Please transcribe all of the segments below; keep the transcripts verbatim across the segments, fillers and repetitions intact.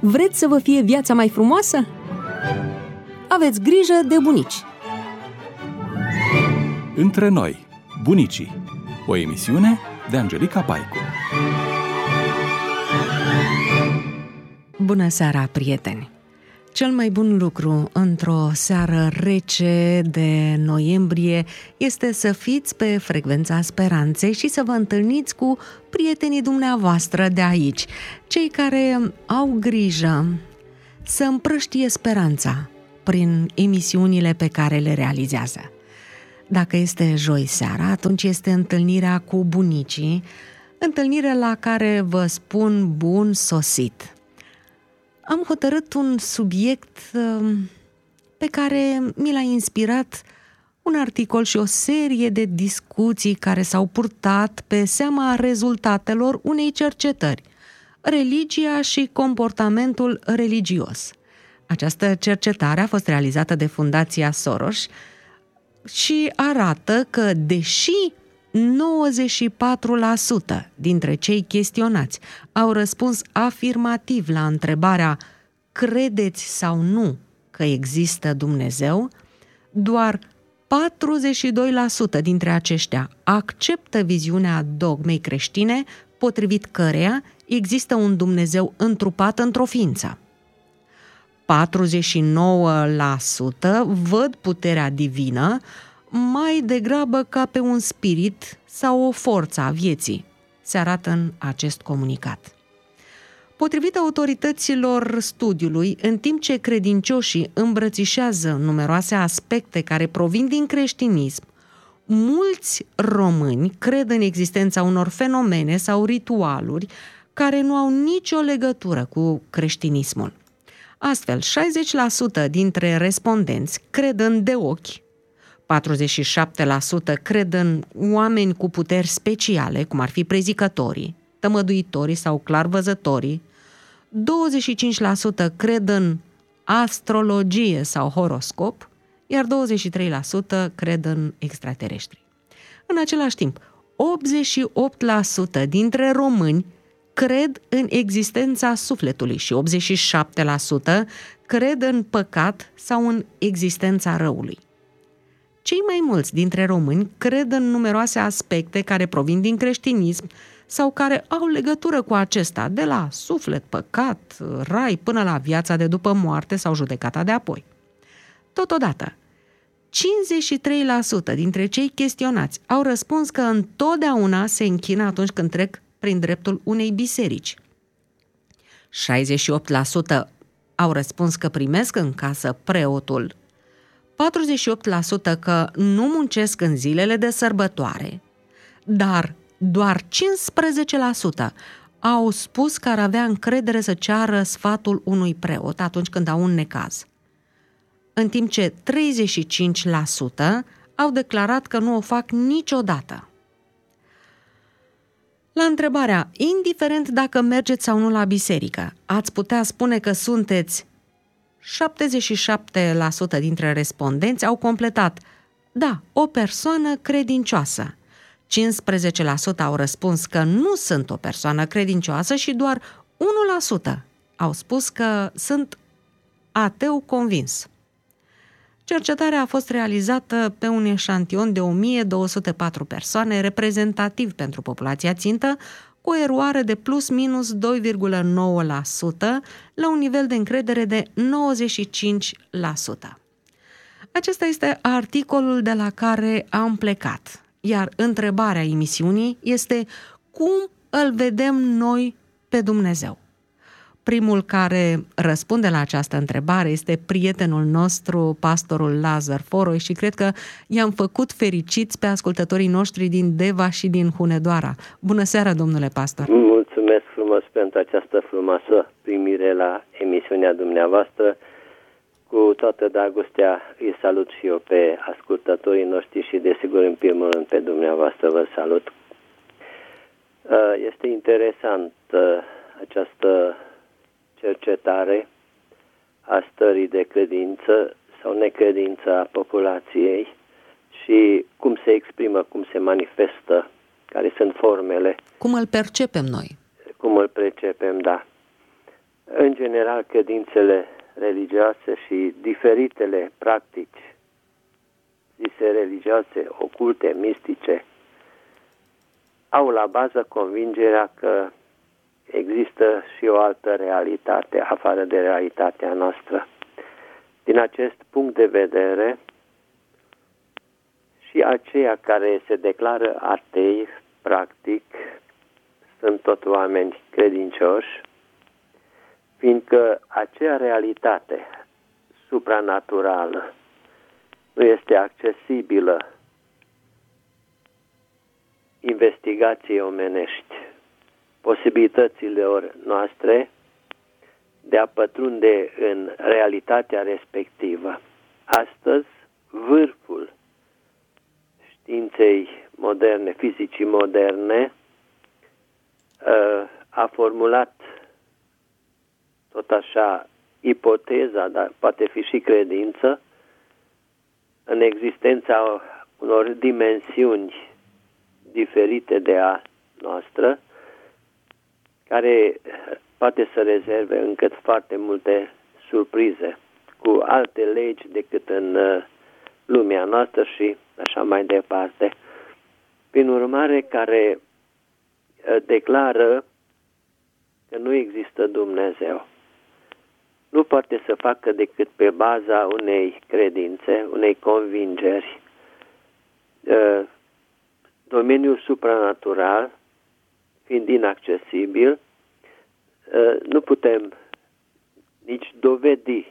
Vreți să vă fie viața mai frumoasă? Aveți grijă de bunici! Între noi, bunicii. O emisiune de Angelica Paicu. Bună seara, prieteni! Cel mai bun lucru într-o seară rece de noiembrie este să fiți pe frecvența speranței și să vă întâlniți cu prietenii dumneavoastră de aici, cei care au grijă să împrăștie speranța prin emisiunile pe care le realizează. Dacă este joi seara, atunci este întâlnirea cu bunicii, întâlnire la care vă spun bun sosit. Am hotărât un subiect pe care mi l-a inspirat un articol și o serie de discuții care s-au purtat pe seama rezultatelor unei cercetări: religia și comportamentul religios. Această cercetare a fost realizată de Fundația Soros și arată că, deși nouăzeci și patru la sută dintre cei chestionați au răspuns afirmativ la întrebarea credeți sau nu că există Dumnezeu, doar patruzeci și doi la sută dintre aceștia acceptă viziunea dogmei creștine, potrivit căreia există un Dumnezeu întrupat într-o ființă. patruzeci și nouă la sută văd puterea divină mai degrabă ca pe un spirit sau o forță a vieții, se arată în acest comunicat. Potrivit autorităților studiului, în timp ce credincioșii îmbrățișează numeroase aspecte care provin din creștinism, mulți români cred în existența unor fenomene sau ritualuri care nu au nicio legătură cu creștinismul. Astfel, șaizeci la sută dintre respondenți cred în deochi, patruzeci și șapte la sută cred în oameni cu puteri speciale, cum ar fi prezicătorii, tămăduitorii sau clarvăzătorii, douăzeci și cinci la sută cred în astrologie sau horoscop, iar douăzeci și trei la sută cred în extraterestri. În același timp, optzeci și opt la sută dintre români cred în existența sufletului și optzeci și șapte la sută cred în păcat sau în existența răului. Cei mai mulți dintre români cred în numeroase aspecte care provin din creștinism sau care au legătură cu acesta, de la suflet, păcat, rai, până la viața de după moarte sau judecata de apoi. Totodată, cincizeci și trei la sută dintre cei chestionați au răspuns că întotdeauna se închină atunci când trec prin dreptul unei biserici. șaizeci și opt la sută au răspuns că primesc în casă preotul, patruzeci și opt la sută că nu muncesc în zilele de sărbătoare, dar doar cincisprezece la sută au spus că ar avea încredere să ceară sfatul unui preot atunci când au un necaz, în timp ce treizeci și cinci la sută au declarat că nu o fac niciodată. La întrebarea, indiferent dacă mergeți sau nu la biserică, ați putea spune că sunteți, șaptezeci și șapte la sută dintre respondenți au completat: da, o persoană credincioasă. cincisprezece la sută au răspuns că nu sunt o persoană credincioasă și doar unu la sută au spus că sunt ateu convins. Cercetarea a fost realizată pe un eșantion de o mie două sute patru persoane, reprezentativ pentru populația țintă, cu o eroare de plus minus doi virgulă nouă la sută, la un nivel de încredere de nouăzeci și cinci la sută. Acesta este articolul de la care am plecat, iar întrebarea emisiunii este: cum îl vedem noi pe Dumnezeu? Primul care răspunde la această întrebare este prietenul nostru, pastorul Lazar Foroi, și cred că i-am făcut fericiți pe ascultătorii noștri din Deva și din Hunedoara. Bună seara, domnule pastor! Mulțumesc frumos pentru această frumoasă primire la emisiunea dumneavoastră. Cu toată dragostea îi salut și eu pe ascultătorii noștri și, desigur, în primul rând pe dumneavoastră vă salut. Este interesant această cercetare a stării de credință sau necredință a populației și cum se exprimă, cum se manifestă, care sunt formele. Cum îl percepem noi. Cum îl percepem, da. în general, credințele religioase și diferitele practici zise religioase, oculte, mistice, au la bază convingerea că există și o altă realitate afară de realitatea noastră. Din acest punct de vedere, și aceia care se declară atei, practic, sunt tot oameni credincioși, fiindcă acea realitate supranaturală nu este accesibilă investigației omenești, posibilităților noastre de a pătrunde în realitatea respectivă. Astăzi, vârful științei moderne, fizicii moderne, a formulat tot așa ipoteza, dar poate fi și credință, în existența unor dimensiuni diferite de a noastră, care poate să rezerve încă foarte multe surprize, cu alte legi decât în lumea noastră și așa mai departe. Prin urmare, care declară că nu există Dumnezeu, nu poate să facă decât pe baza unei credințe, unei convingeri. Domeniul supranatural, fiind inaccesibil, nu putem nici dovedi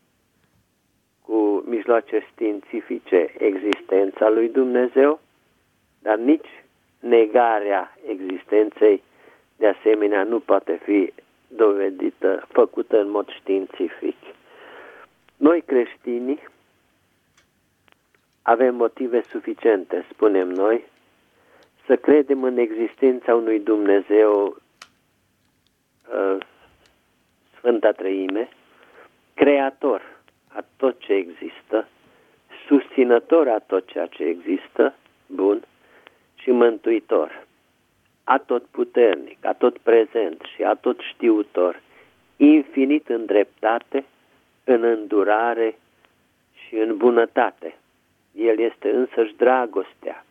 cu mijloace științifice existența lui Dumnezeu, dar nici negarea existenței de asemenea nu poate fi dovedită, făcută în mod științific. Noi creștinii avem motive suficiente, spunem noi, să credem în existența unui Dumnezeu, Sfânta Treime, creator a tot ce există, susținător a tot ceea ce există, bun, și mântuitor, atotputernic, atotprezent și atotștiutor, infinit în dreptate, în îndurare și în bunătate. El este însăși dragostea.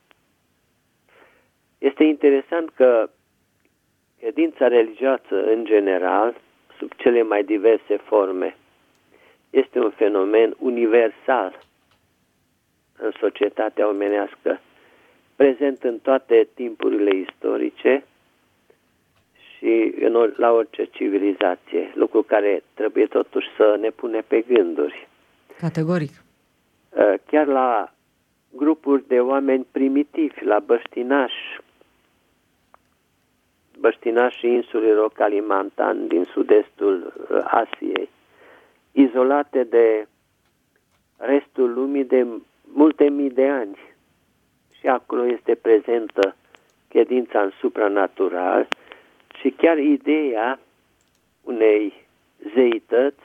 Este interesant că credința religioasă în general, sub cele mai diverse forme, este un fenomen universal în societatea omenească, prezent în toate timpurile istorice și în, la orice civilizație, lucru care trebuie totuși să ne pune pe gânduri. Categoric. Chiar la grupuri de oameni primitivi, la băștinași, băștinașii insulelor Kalimantan din sud-estul Asiei, izolate de restul lumii de multe mii de ani. Și acolo este prezentă credința în supranatural și chiar ideea unei zeități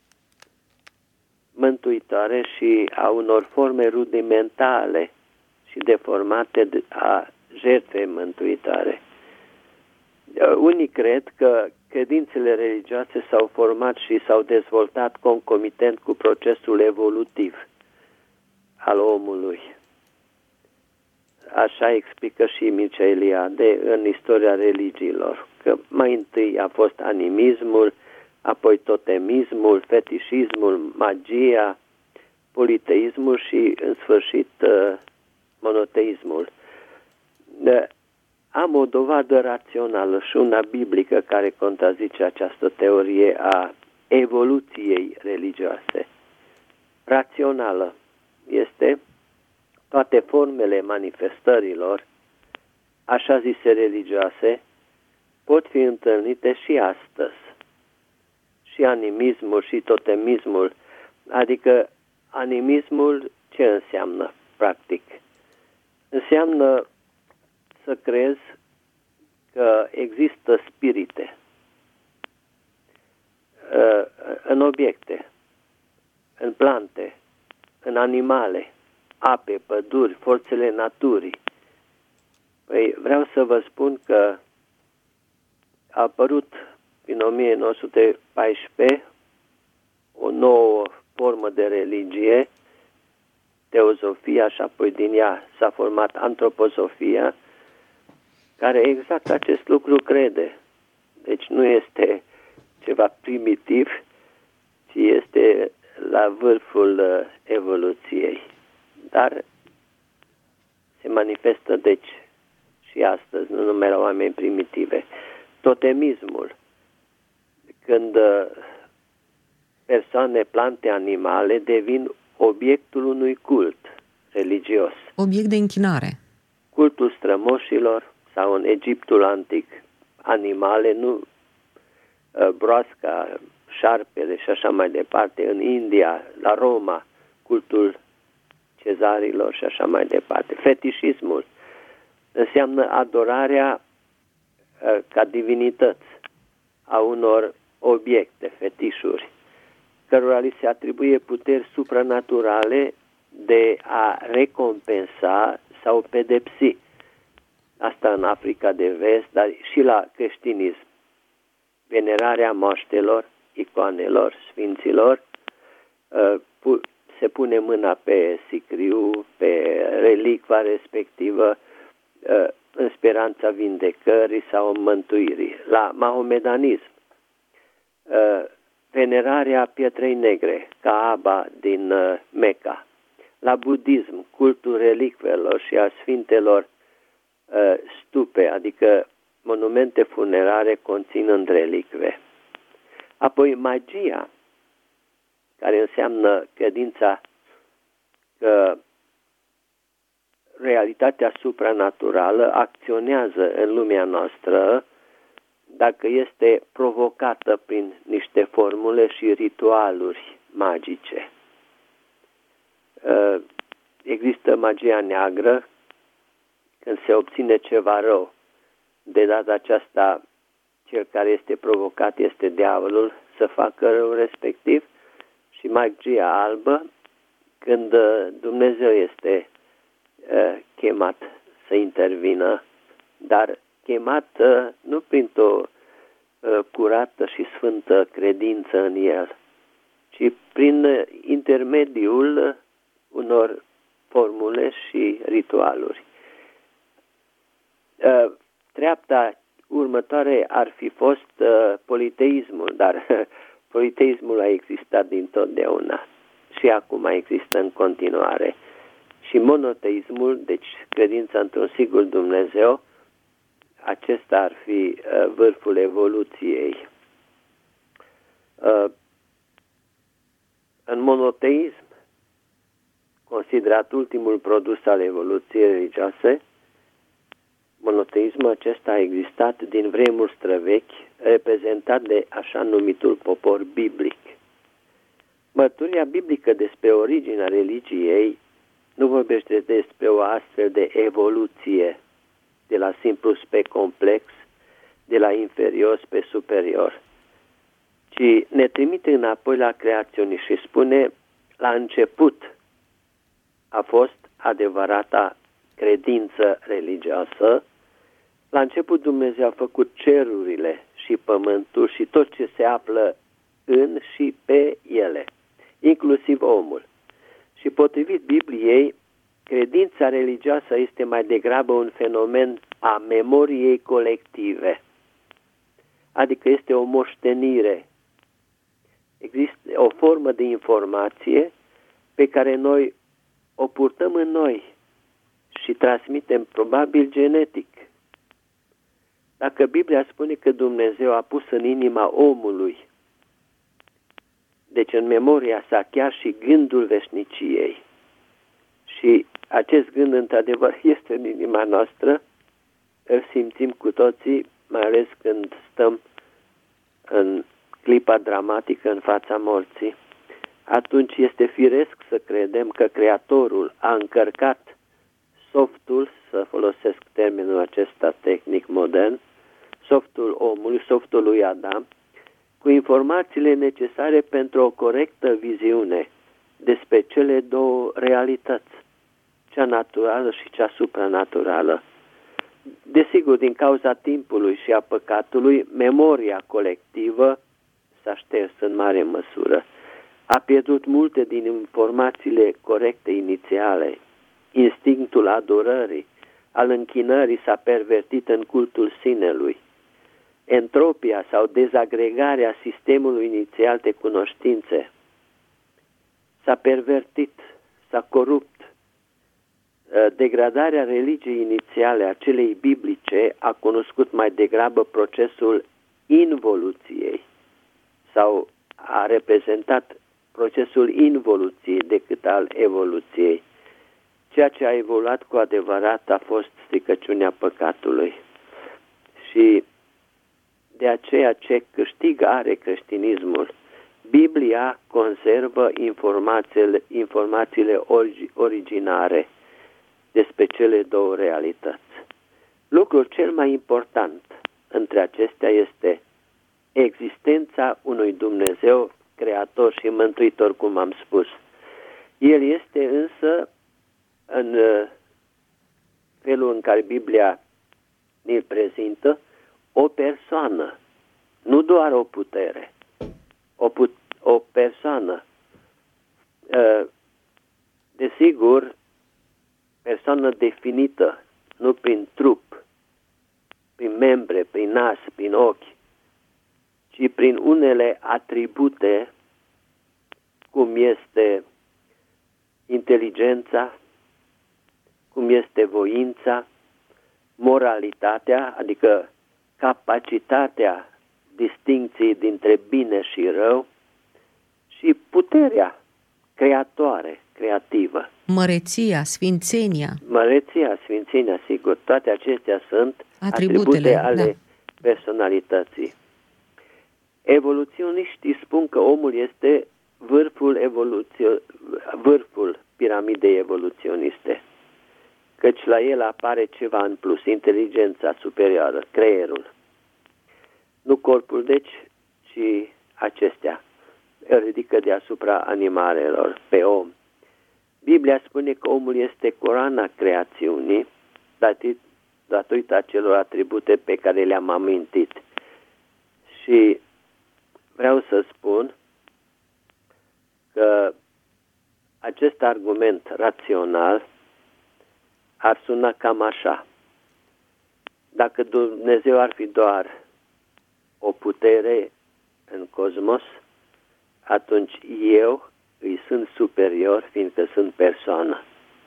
mântuitoare și a unor forme rudimentale și deformate a jertfei mântuitoare. Unii cred că credințele religioase s-au format și s-au dezvoltat concomitent cu procesul evolutiv al omului. Așa explică și Mircea Eliade în Istoria religiilor, că mai întâi a fost animismul, apoi totemismul, fetișismul, magia, politeismul și, în sfârșit, monoteismul. Am o dovadă rațională și una biblică care contrazice această teorie a evoluției religioase. Rațională este toate formele manifestărilor, așa zise religioase, pot fi întâlnite și astăzi. Și animismul și totemismul, adică animismul ce înseamnă, practic? Înseamnă să crezi că există spirite în obiecte, în plante, în animale, ape, păduri, forțele naturii. Păi vreau să vă spun că a apărut prin o mie nouă sute paisprezece, o nouă formă de religie, teozofia, și apoi din ea s-a format antroposofia, care exact acest lucru crede. Deci nu este ceva primitiv, ci este la vârful uh, evoluției. Dar se manifestă, deci, și astăzi, nu numai la oameni primitive. Totemismul, când uh, persoane, plante, animale devin obiectul unui cult religios. Obiect de închinare. Cultul strămoșilor, sau în Egiptul antic, animale, nu broasca, șarpele și așa mai departe, în India, la Roma, cultul cezarilor și așa mai departe. Fetișismul înseamnă adorarea ca divinități a unor obiecte, fetișuri, cărora li se atribuie puteri supranaturale de a recompensa sau pedepsi. Asta în Africa de Vest, dar și la creștinism. Venerarea moaștelor, icoanelor, sfinților, se pune mâna pe sicriu, pe relicva respectivă, în speranța vindecării sau mântuirii. La mahomedanism, venerarea pietrei negre, Kaaba din Mecca. La budism, cultul relicvelor și a sfintelor stupe, adică monumente funerare conținând relicve. Apoi magia, care înseamnă credința că realitatea supranaturală acționează în lumea noastră dacă este provocată prin niște formule și ritualuri magice. Există magia neagră, când se obține ceva rău. De data aceasta, cel care este provocat este diavolul să facă rău respectiv, și magia albă, când Dumnezeu este uh, chemat să intervină, dar chemat uh, nu printr-o uh, curată și sfântă credință în El, ci prin intermediul unor formule și ritualuri. Uh, treapta următoare ar fi fost uh, politeismul, dar uh, politeismul a existat dintotdeauna și acum există în continuare. Și monoteismul, deci credința într-un singur Dumnezeu, acesta ar fi uh, vârful evoluției. Uh, în monoteism, considerat ultimul produs al evoluției religioase, monoteismul acesta a existat din vremuri străvechi, reprezentat de așa numitul popor biblic. Mărturia biblică despre originea religiei nu vorbește despre o astfel de evoluție de la simplu spre complex, de la inferior spre superior, ci ne trimite înapoi la creațiune și spune: la început a fost adevărata credință religioasă. La început Dumnezeu a făcut cerurile și pământul și tot ce se află în și pe ele, inclusiv omul. Și potrivit Bibliei, credința religioasă este mai degrabă un fenomen a memoriei colective, adică este o moștenire. Există o formă de informație pe care noi o purtăm în noi și transmitem probabil genetic. Dacă Biblia spune că Dumnezeu a pus în inima omului, deci în memoria sa, chiar și gândul veșniciei, și acest gând într-adevăr este în inima noastră, îl simțim cu toții, mai ales când stăm în clipa dramatică în fața morții, atunci este firesc să credem că Creatorul a încărcat softul, să folosesc termenul acesta tehnic modern, softul omului, softul lui Adam, cu informațiile necesare pentru o corectă viziune despre cele două realități, cea naturală și cea supranaturală. desigur, din cauza timpului și a păcatului, memoria colectivă s-a șters în mare măsură. A pierdut multe din informațiile corecte inițiale. Instinctul adorării, al închinării s-a pervertit în cultul sinelui. Entropia sau dezagregarea sistemului inițial de cunoștințe s-a pervertit, s-a corupt. Degradarea religiei inițiale a celei biblice a cunoscut mai degrabă procesul involuției sau a reprezentat procesul involuției decât al evoluției. Ceea ce a evoluat cu adevărat a fost stricăciunea păcatului. Și de aceea ce câștig are creștinismul? Biblia conservă informațiile, informațiile originare despre cele două realități. Lucrul cel mai important între acestea este existența unui Dumnezeu creator și mântuitor, cum am spus. El este însă, în felul în care Biblia ne-l prezintă, o persoană, nu doar o putere, o, put- o persoană. Desigur, persoană definită, nu prin trup, prin membre, prin nas, prin ochi, ci prin unele atribute, cum este inteligența, cum este voința, moralitatea, adică capacitatea distincției dintre bine și rău, și puterea creatoare, creativă. Măreția, sfințenia. Măreția, sfințenia, sigur, toate acestea sunt atribute ale da. personalității. Evoluționiștii spun că omul este vârful, evoluțio- vârful piramidei evoluționiste, căci la el apare ceva în plus, inteligența superioară, creierul. Nu corpul, deci, ci acestea îl ridică deasupra animalelor pe om. Biblia spune că omul este coroana creațiunii, datorită acelor atribute pe care le-am amintit. Și vreau să spun că acest argument rațional ar suna cam așa. Dacă Dumnezeu ar fi doar o putere în cosmos, atunci eu îi sunt superior, fiindcă sunt persoană.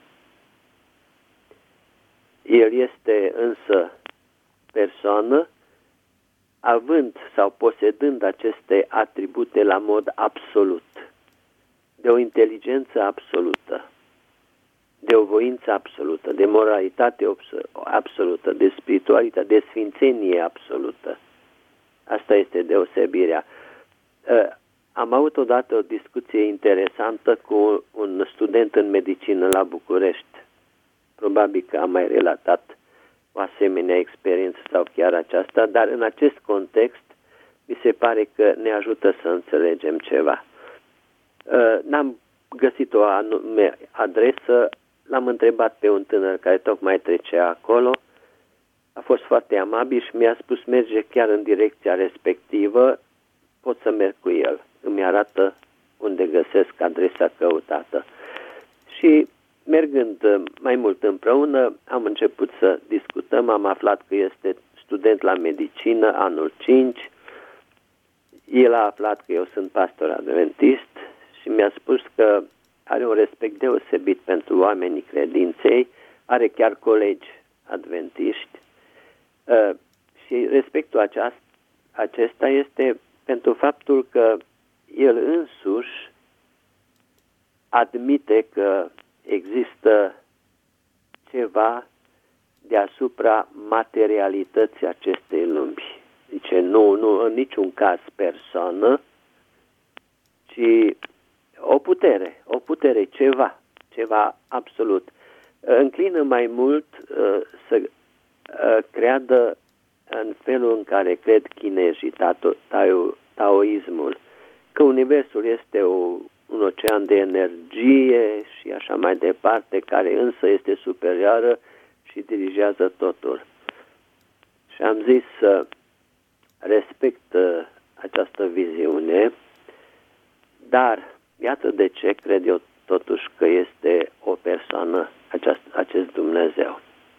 El este însă persoană, având sau posedând aceste atribute la mod absolut, de o inteligență absolută, de o voință absolută, de moralitate absolută, de spiritualitate, de sfințenie absolută. Asta este deosebirea. Am avut odată o discuție interesantă cu un student în medicină la București. Probabil că am mai relatat o asemenea experiență sau chiar aceasta, dar în acest context mi se pare că ne ajută să înțelegem ceva. N-am găsit o anume adresă, l-am întrebat pe un tânăr care tocmai trecea acolo, a fost foarte amabil și mi-a spus merge chiar în direcția respectivă, pot să merg cu el. Îmi arată unde găsesc adresa căutată. Și mergând mai mult împreună, am început să discutăm, am aflat că este student la medicină, anul cinci, el a aflat că eu sunt pastor adventist și mi-a spus că are un respect deosebit pentru oamenii credinței, are chiar colegi adventiști uh, și respectul aceast, acesta este pentru faptul că el însuși admite că există ceva deasupra materialității acestei lumi. Zice, nu, nu în niciun caz persoană, ci o putere, o putere, ceva, ceva absolut. Înclină mai mult uh, să uh, creadă în felul în care cred chinezii, tao, tao, taoismul, că universul este o, un ocean de energie și așa mai departe, care însă este superioară și dirigează totul. Și am zis să respect această viziune, dar iată de ce cred eu totuși că este o persoană aceast, acest Dumnezeu.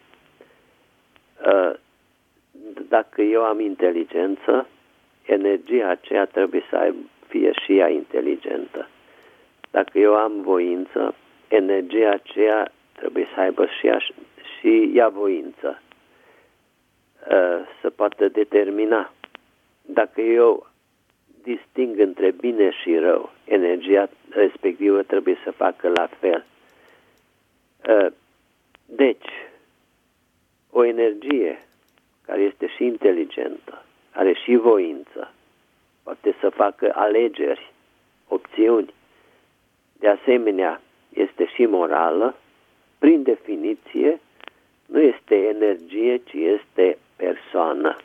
Dacă eu am inteligență, energia aceea trebuie să aibă, fie și ea inteligentă. Dacă eu am voință, energia aceea trebuie să aibă și ea, și ea voință. Să poată determina. Dacă eu disting între bine și rău, energia respectivă trebuie să facă la fel. Deci, o energie care este și inteligentă, are și voință, poate să facă alegeri, opțiuni, de asemenea este și morală, prin definiție nu este energie, ci este persoană.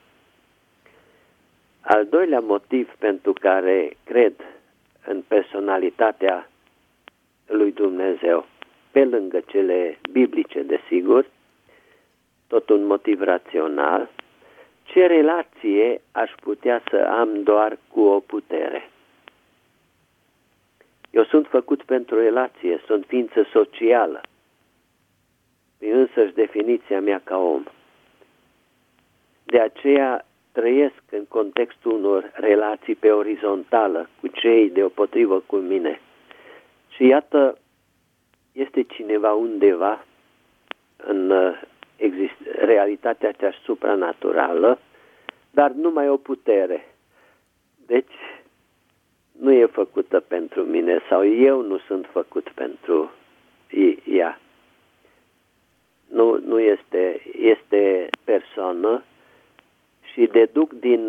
Al doilea motiv pentru care cred în personalitatea lui Dumnezeu, pe lângă cele biblice, desigur, tot un motiv rațional, ce relație aș putea să am doar cu o putere? Eu sunt făcut pentru relație, sunt ființă socială, prin însăși definiția mea ca om. De aceea trăiesc în contextul unor relații pe orizontală cu cei deopotrivă cu mine. Și iată, este cineva undeva în exist- realitatea aceea supranaturală, dar numai o putere. Deci nu e făcută pentru mine sau eu nu sunt făcut pentru ea. Nu, nu este, este persoană și deduc din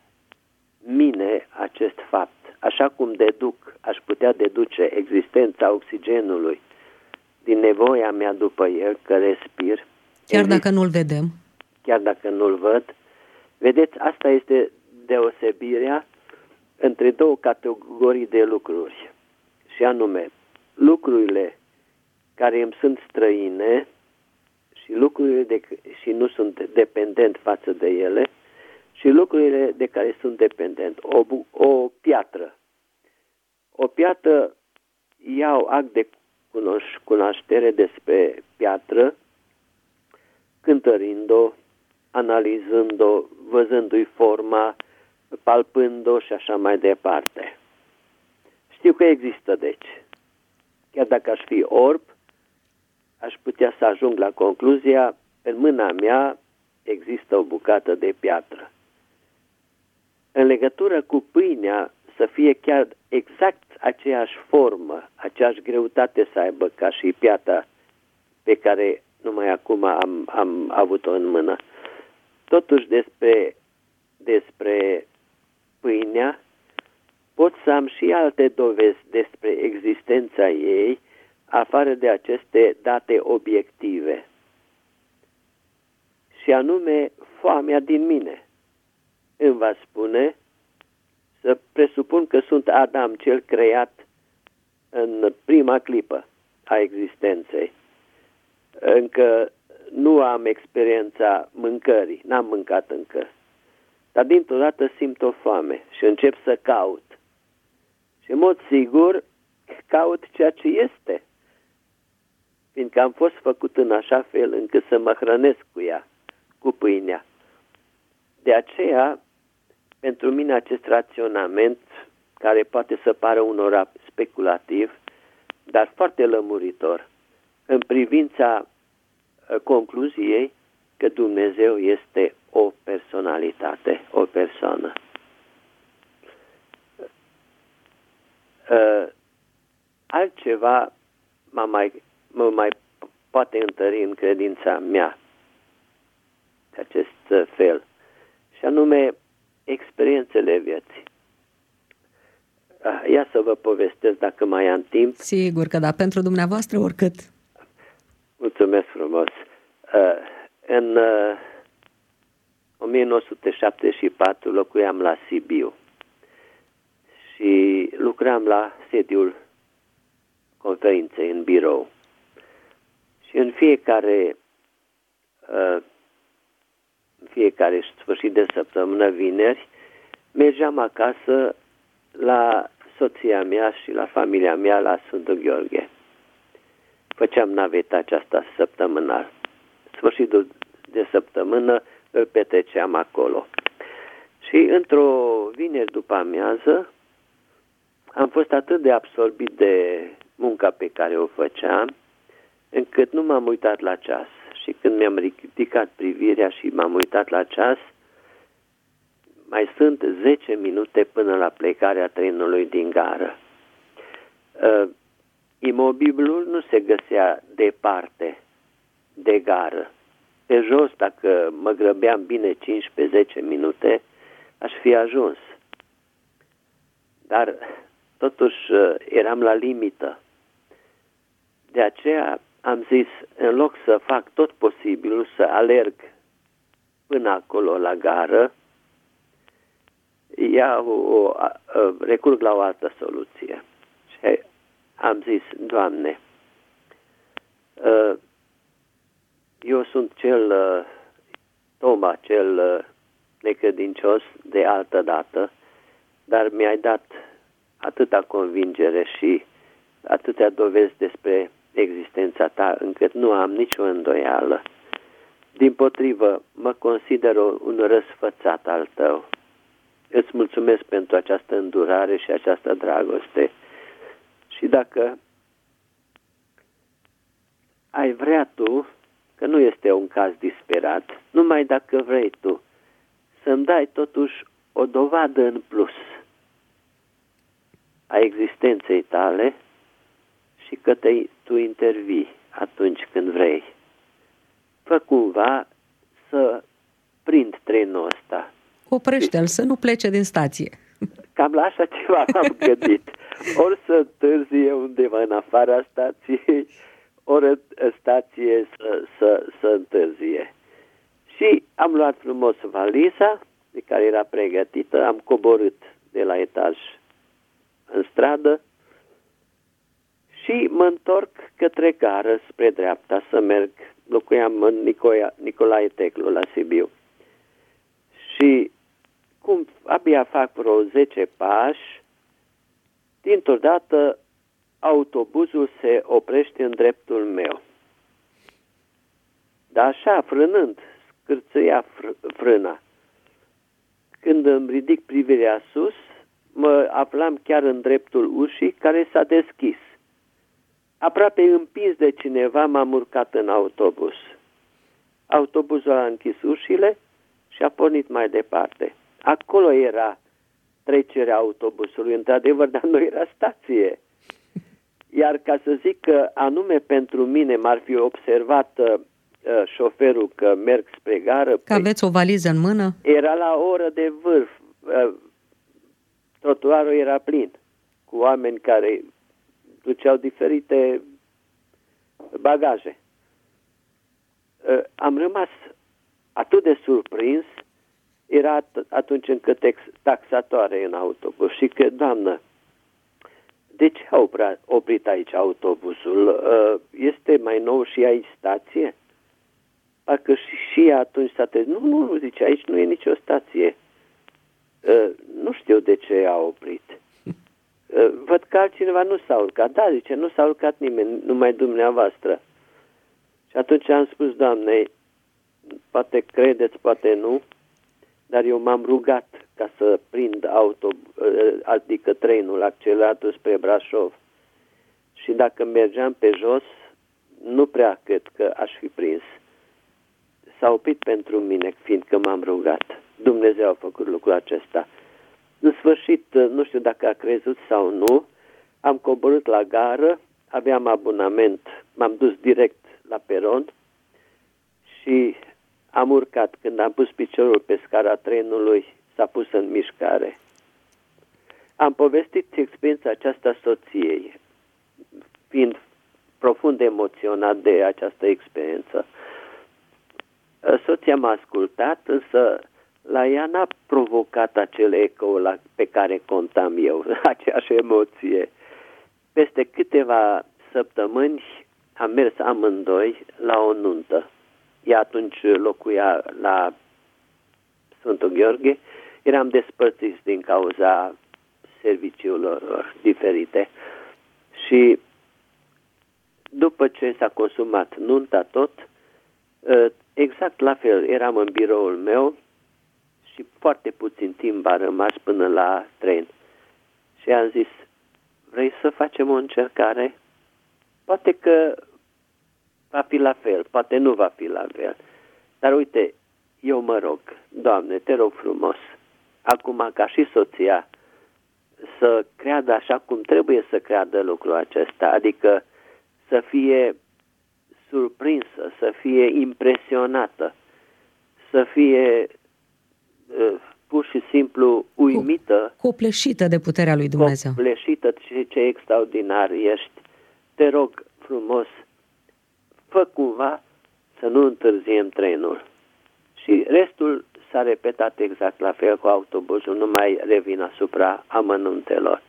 mine acest fapt. Așa cum deduc, aș putea deduce existența oxigenului din nevoia mea după el, că respir. Chiar dacă nu-l vedem. Chiar dacă nu-l văd. Vedeți, asta este deosebirea între două categorii de lucruri. Și anume, lucrurile care îmi sunt străine și lucrurile de, și nu sunt dependent față de ele și lucrurile de care sunt dependent. O, o piatră. O piatră, iau act de cunoș- cunoaștere despre piatră, cântărind-o, analizând-o, văzându-i forma, palpând-o și așa mai departe. Știu că există, deci. Chiar dacă aș fi orb, aș putea să ajung la concluzia, în mâna mea există o bucată de piatră. În legătură cu pâinea, să fie chiar exact aceeași formă, aceeași greutate să aibă ca și piatra pe care numai acum am, am avut-o în mână. Totuși despre, despre pâinea pot să am și alte dovezi despre existența ei, afară de aceste date obiective. Și anume, foamea din mine îmi va spune, să presupun că sunt Adam cel creat în prima clipă a existenței. Încă nu am experiența mâncării, n-am mâncat încă. Dar dintr-o dată simt o foame și încep să caut. Și în mod sigur caut ceea ce este. Fiindcă am fost făcut în așa fel încât să mă hrănesc cu ea, cu pâinea. De aceea, pentru mine acest raționament, care poate să pară unora speculativ, dar foarte lămuritor, în privința concluziei că Dumnezeu este o personalitate, o persoană. Altceva mă mai, mă mai poate întări în credința mea de acest fel, și anume experiențele vieții. Ia să vă povestesc dacă mai am timp. Sigur că da, pentru dumneavoastră oricât. Mulțumesc frumos. În o mie nouă sute șaptezeci și patru locuiam la Sibiu și lucram la sediul conferinței în birou. Și în fiecare fiecare sfârșit de săptămână, vineri, mergeam acasă la soția mea și la familia mea la Sfântul Gheorghe. Făceam naveta aceasta săptămânal. Sfârșitul de săptămână îl petreceam acolo. Și într-o vineri după amiază am fost atât de absorbit de munca pe care o făceam, încât nu m-am uitat la ceas. Și când mi-am ridicat privirea și m-am uitat la ceas, mai sunt zece minute până la plecarea trenului din gară. Uh, imobilul nu se găsea departe de gară. Pe jos, dacă mă grăbeam bine cincisprezece zece minute, aș fi ajuns. Dar totuși uh, eram la limită. De aceea am zis, în loc să fac tot posibilul să alerg până acolo la gară, ia o, o, o, recurg la o altă soluție. Și am zis, Doamne, eu sunt cel, Toma, cel necredincios de altă dată, dar mi-ai dat atâta convingere și atâtea dovezi despre existența ta, încât nu am nicio îndoială. Dimpotrivă, mă consider un răsfățat al tău. Îți mulțumesc pentru această îndurare și această dragoste. Și dacă ai vrea tu, că nu este un caz disperat, numai dacă vrei tu, să-mi dai totuși o dovadă în plus a existenței tale și că te, tu intervii atunci când vrei. Fă cumva să prind trenul ăsta. Oprește-l, să nu plece din stație. Cam la așa ceva am gândit. Ori să întârzie undeva în afara stației, ori stație să, să, să întârzie. Și am luat frumos valiza, de care era pregătită, am coborât de la etaj în stradă și mă întorc către gară spre dreapta să merg. Locuiam în Nicoia, Nicolae Teclu la Sibiu. Și cum abia fac vreo zece pași, dintr-o dată autobuzul se oprește în dreptul meu. Dar așa, frânând, scârțâia fr- frâna. Când îmi ridic privirea sus, mă aflam chiar în dreptul ușii care s-a deschis. Aproape împins de cineva, m-am urcat în autobuz. Autobuzul a închis ușile și a pornit mai departe. Acolo era trecerea autobuzului, într-adevăr, dar nu era stație. Iar ca să zic că anume pentru mine m-ar fi observat uh, șoferul că merg spre gară. Că aveți o valiză în mână? Era la o oră de vârf. Uh, trotuarul era plin cu oameni care duceau diferite bagaje. Uh, am rămas atât de surprins, era atunci încât taxatoare în autobuz și că, Doamnă, de ce au oprit aici autobuzul? Este mai nou și aici stație? Parcă și, și atunci s-a trezit. Nu, nu, nu, zice, aici nu e nicio stație. Nu știu de ce a oprit. Văd că altcineva nu s-a urcat. Da, zice, nu s-a urcat nimeni, numai dumneavoastră. Și atunci am spus, Doamne, poate credeți, poate nu, dar eu m-am rugat ca să prind auto, adică trenul, acceleratul spre Brașov. Și dacă mergeam pe jos, nu prea cred că aș fi prins. S-a oprit pentru mine, fiindcă m-am rugat. Dumnezeu a făcut lucrul acesta. În sfârșit, nu știu dacă a crezut sau nu, am coborât la gară, aveam abonament, m-am dus direct la peron și am urcat. Când am pus piciorul pe scara trenului, s-a pus în mișcare. Am povestit experiența aceasta soției, fiind profund emoționat de această experiență. Soția m-a ascultat, însă la ea n-a provocat acel ecou la, pe care contam eu, aceeași emoție. Peste câteva săptămâni am mers amândoi la o nuntă. Ea atunci locuia la Sfântul Gheorghe, eram despărțiți din cauza serviciilor diferite și după ce s-a consumat nunta tot, exact la fel, eram în biroul meu și foarte puțin timp a rămas până la tren. Și am zis, vrei să facem o încercare? Poate că va fi la fel, poate nu va fi la fel. Dar uite, eu mă rog, Doamne, te rog frumos, acum ca și soția, să creadă așa cum trebuie să creadă lucrul acesta, adică să fie surprinsă, să fie impresionată, să fie uh, pur și simplu uimită. Copleșită de puterea lui Dumnezeu. Copleșită, ce, ce extraordinar ești. Te rog frumos, fă cumva să nu întârziem trenul. Și restul s-a repetat exact la fel cu autobuzul, nu mai revin asupra amănuntelor.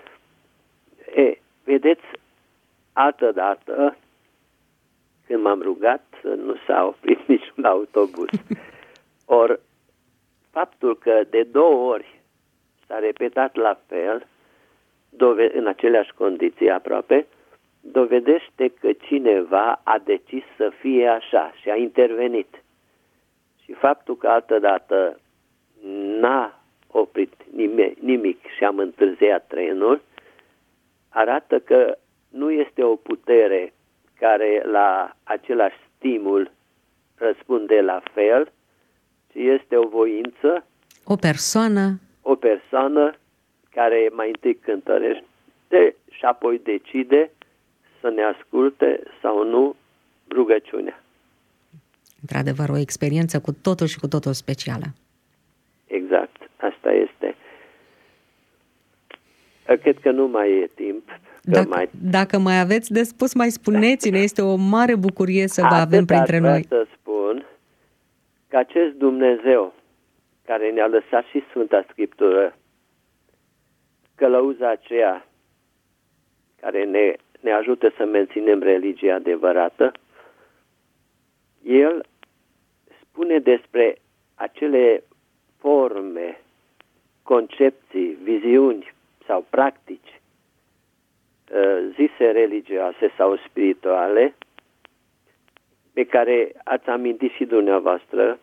E, vedeți, altă dată, când m-am rugat, nu s-a oprit niciun autobuz. Or, faptul că de două ori s-a repetat la fel, dove- în aceleași condiții aproape, dovedește că cineva a decis să fie așa și a intervenit. Și faptul că altădată n-a oprit nimic, nimic și am întârziat trenul, arată că nu este o putere care la același stimul răspunde la fel, ci este o voință, o persoană, o persoană care mai întâi cântărește și apoi decide să ne asculte sau nu rugăciunea. Într-adevăr, o experiență cu totul și cu totul specială. Exact, asta este. Cred că nu mai e timp. Dacă mai... dacă mai aveți de spus, mai spuneți-ne. Este o mare bucurie să vă avem printre noi. Atât să spun că acest Dumnezeu care ne-a lăsat și Sfânta Scriptură, călăuza aceea care ne, ne ajută să menținem religia adevărată, El spune despre acele forme, concepții, viziuni sau practici zise religioase sau spirituale, pe care ați amintit și dumneavoastră,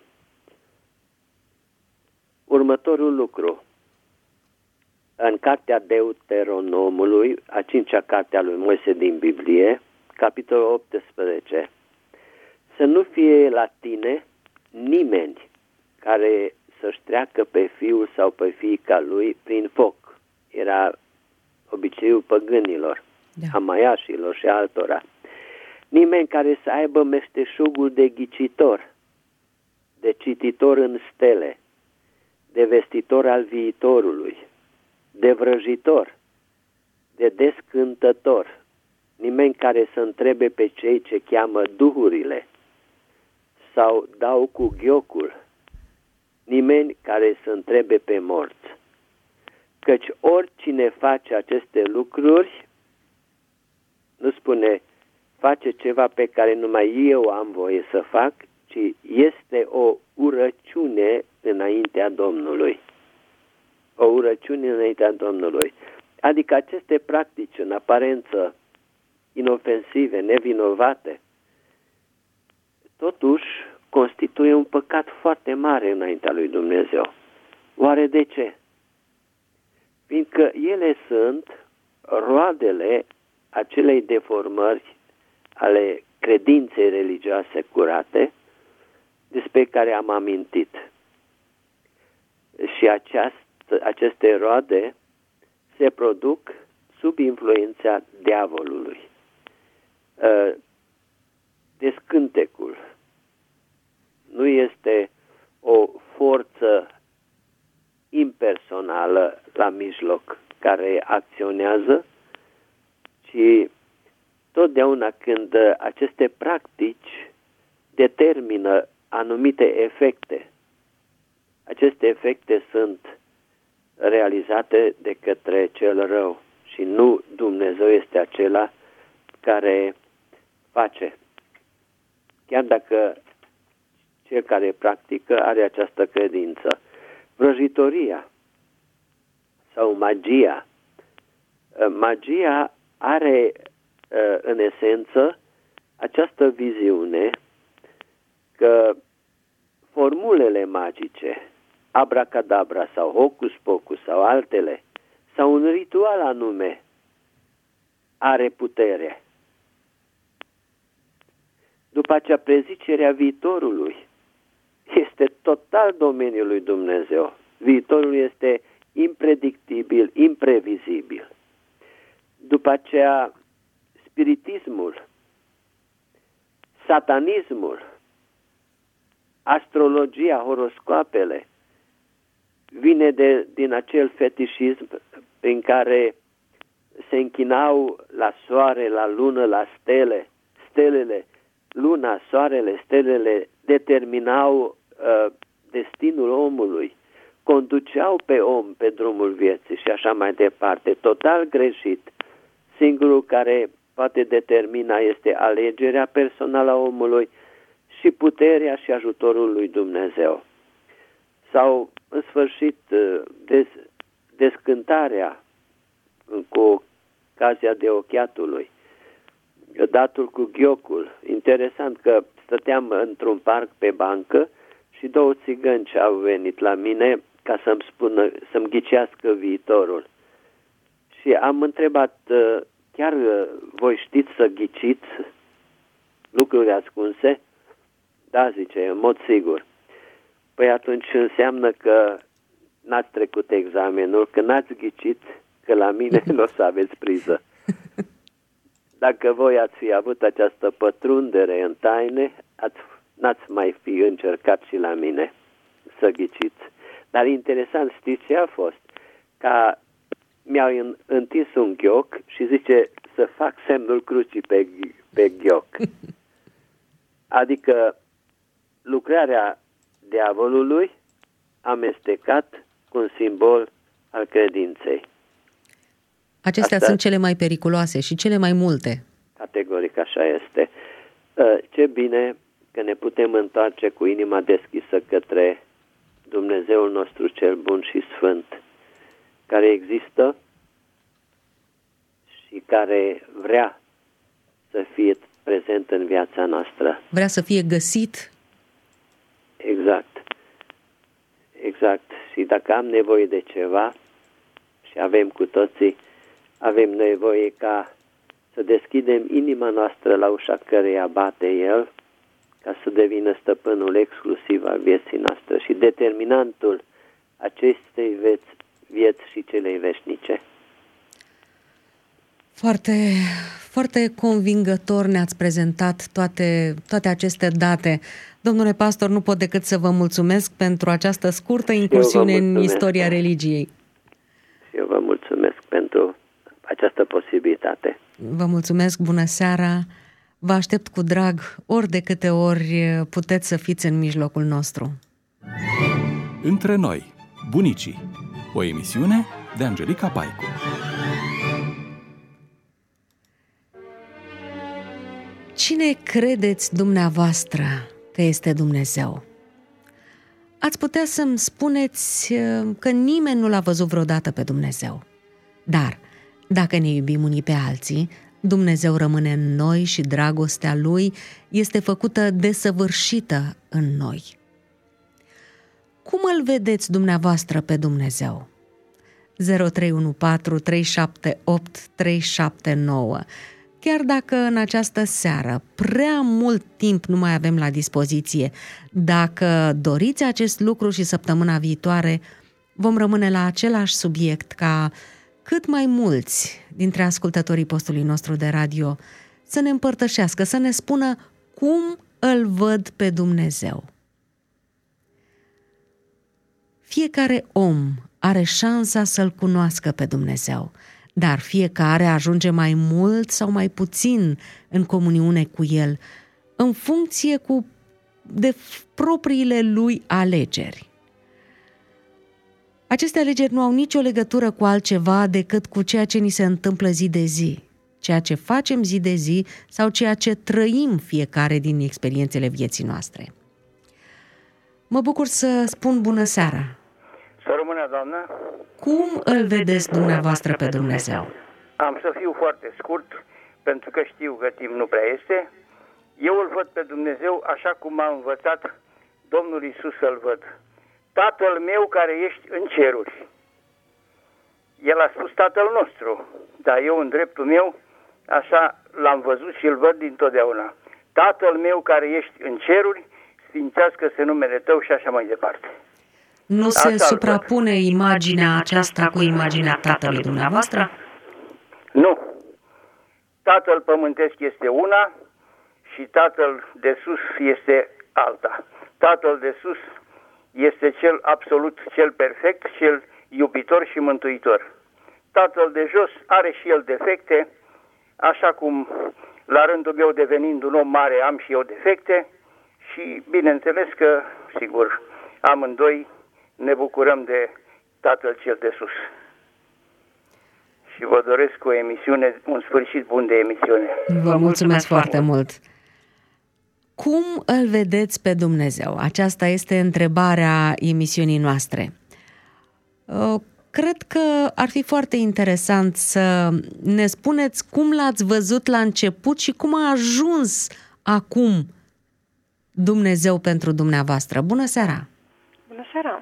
următorul lucru. În cartea Deuteronomului, a cincea carte a lui Moise din Biblie, capitolul optsprezece, să nu fie la tine nimeni care să-și treacă pe fiul sau pe fiica lui prin foc. Era obiceiul păgânilor, da. Amaiașilor și altora. Nimeni care să aibă meșteșugul de ghicitor, de cititor în stele, de vestitor al viitorului, de vrăjitor, de descântător, nimeni care să întrebe pe cei ce cheamă duhurile sau dau cu ghiocul, nimeni care să întrebe pe morți. Căci oricine face aceste lucruri, nu spune face ceva pe care numai eu am voie să fac, ci este o urăciune înaintea Domnului. O urăciune înaintea Domnului. Adică aceste practici în aparență inofensive, nevinovate, totuși constituie un păcat foarte mare înaintea lui Dumnezeu. Oare de ce? Fiindcă ele sunt roadele acelei deformări ale credinței religioase curate despre care am amintit. Și aceast, aceste roade se produc sub influența diavolului. Descântecul nu este o forță impersonală la mijloc care acționează, ci totdeauna când aceste practici determină anumite efecte, aceste efecte sunt realizate de către cel rău și nu Dumnezeu este acela care face. Chiar dacă cel care practică are această credință. Vrăjitoria sau magia. Magia are în esență această viziune că formulele magice, abracadabra sau hocus pocus sau altele, sau un ritual anume, are putere. După aceea, prezicerea viitorului este total domeniul lui Dumnezeu. Viitorul este impredictibil, imprevizibil. După aceea, spiritismul, satanismul, astrologia, horoscoapele, vine de, din acel fetișism prin care se închinau la soare, la lună, la stele. Stelele, luna, soarele, stelele determinau uh, destinul omului, conduceau pe om pe drumul vieții și așa mai departe. Total greșit. Singurul care poate determina este alegerea personală a omului și puterea și ajutorul lui Dumnezeu. Sau, în sfârșit, des, descântarea cu ocazia de ochiatului, datul cu ghiocul. Interesant că stăteam într-un parc pe bancă și două țigăni au venit la mine ca să-mi spună, să-mi ghicească viitorul. Și am întrebat, chiar voi știți să ghiciți lucruri ascunse? Da, zice, în mod sigur. Păi atunci înseamnă că n-ați trecut examenul, că n-ați ghicit, că la mine nu o să aveți priză. Dacă voi ați fi avut această pătrundere în taine, ați, n-ați mai fi încercat și la mine să ghiciți. Dar interesant, știți ce a fost? Ca mi-au întins un ghioc și zice să fac semnul crucii pe, pe ghioc. Adică lucrarea diavolului amestecat cu un simbol al credinței. Acestea Asta, sunt cele mai periculoase și cele mai multe. Categoric așa este. Ce bine că ne putem întoarce cu inima deschisă către Dumnezeul nostru cel bun și sfânt, care există și care vrea să fie prezent în viața noastră. Vrea să fie găsit. Exact. Exact. Și dacă am nevoie de ceva, și avem cu toții, avem nevoie ca să deschidem inima noastră la ușa căreia bate El, ca să devină stăpânul exclusiv al vieții noastre și determinantul acestei vieți, vieți și celei veșnice. Foarte, foarte convingător ne-ați prezentat toate, toate aceste date. Domnule pastor, nu pot decât să vă mulțumesc pentru această scurtă incursiune în istoria religiei. Și eu vă mulțumesc pentru această posibilitate. Vă mulțumesc, bună seara! Vă aștept cu drag ori de câte ori puteți să fiți în mijlocul nostru. Între noi, bunicii, o emisiune de Angelica Paicu. Cine credeți dumneavoastră că este Dumnezeu? Ați putea să-mi spuneți că nimeni nu l-a văzut vreodată pe Dumnezeu. Dar, dacă ne iubim unii pe alții, Dumnezeu rămâne în noi și dragostea Lui este făcută desăvârșită în noi. Cum îl vedeți dumneavoastră pe Dumnezeu? zero trei unu patru trei șapte opt trei șapte nouă. Chiar dacă în această seară prea mult timp nu mai avem la dispoziție, dacă doriți acest lucru și săptămâna viitoare, vom rămâne la același subiect ca cât mai mulți dintre ascultătorii postului nostru de radio să ne împărtășească, să ne spună cum îl văd pe Dumnezeu. Fiecare om are șansa să-L cunoască pe Dumnezeu, dar fiecare ajunge mai mult sau mai puțin în comuniune cu El, în funcție cu de propriile lui alegeri. Aceste alegeri nu au nicio legătură cu altceva decât cu ceea ce ni se întâmplă zi de zi, ceea ce facem zi de zi sau ceea ce trăim fiecare din experiențele vieții noastre. Mă bucur să spun bună seara. Să rămână, doamnă. Cum îl vedeți dumneavoastră pe Dumnezeu? Am să fiu foarte scurt, pentru că știu că timp nu prea este. Eu îl văd pe Dumnezeu așa cum m-a învățat Domnul Iisus să-l văd. Tatăl meu care ești în ceruri. El a spus Tatăl nostru, dar eu în dreptul meu așa l-am văzut și îl văd dintotdeauna. Tatăl meu care ești în ceruri, sfințească-se numele tău și așa mai departe. Nu Asta se suprapune imaginea aceasta cu imaginea tatălui dumneavoastră? Nu. Tatăl pământesc este una și Tatăl de sus este alta. Tatăl de sus este cel absolut, cel perfect, cel iubitor și mântuitor. Tatăl de jos are și el defecte, așa cum la rândul meu devenind un om mare am și eu defecte și bineînțeles că, sigur, amândoi ne bucurăm de Tatăl cel de sus. Și vă doresc o emisiune, un sfârșit bun de emisiune. Vă mulțumesc foarte mult! Cum îl vedeți pe Dumnezeu? Aceasta este întrebarea emisiunii noastre. Cred că ar fi foarte interesant să ne spuneți cum l-ați văzut la început și cum a ajuns acum Dumnezeu pentru dumneavoastră. Bună seara! Bună seara!